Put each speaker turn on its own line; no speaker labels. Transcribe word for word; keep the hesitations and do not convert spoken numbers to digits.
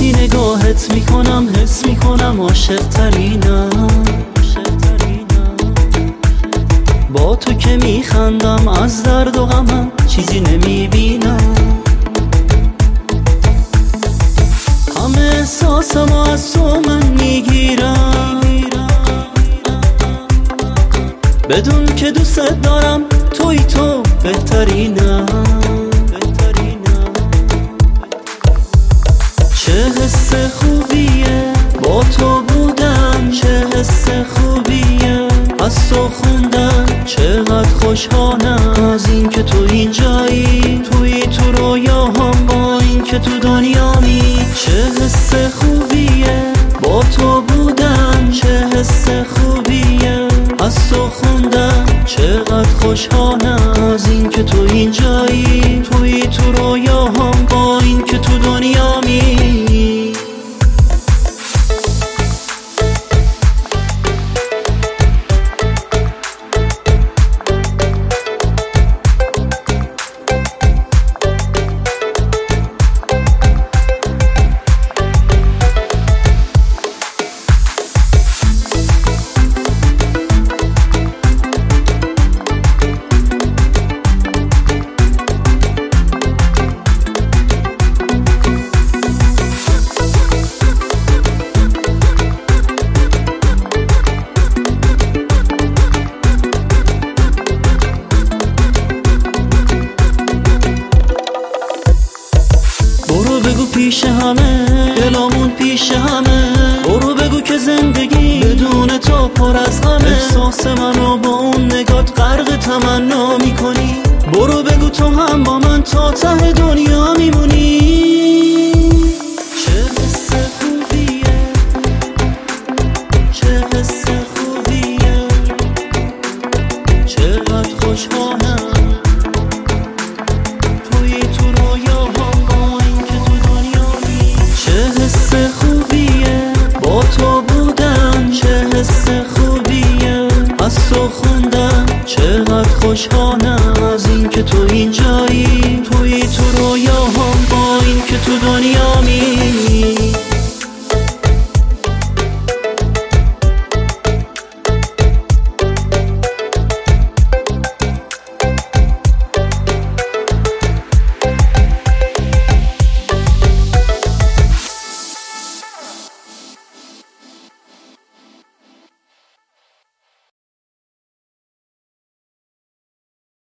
بی نگاهت میکنم حس میکنم عاشق ترینم. با تو که میخندم از درد و غمم چیزی نمیبینم. همه احساسم از تو من میگیرم، بدون که دوست دارم توی تو بهترینم. چه حس خوبیه با تو بودن، چه حس خوبیه از تو خوندن. چقدر خوشحالم از این که تو اینجایی، توی تو رویاهام با این که تو دنیامی. چه حس خوبیه با تو بودن، چه حس خوبیه از تو خوندن. چقدر خوشحالم از این که تو اینجایی، توی تو رویاهام با این که تو دنیامی. بگو پیش همه دلامون پیش همه، برو بگو که زندگی بدون تو پر از غمه. احساس منو با اون نگات غرق تمنا میکنی، برو بگو تو هم با من تا ته دنیا میمونی. چه حس خوبیه، چه حس خوبیه، چقدر خوشحالم توی تو رویاهام با این که تو دنیامی. چه حس خوبیه با تو بودن، چه حس خوبیه از تو خوندن. چقدر خوشحالم از این که تو اینجایی، توی تو رویاهام با این که تو دنیامی.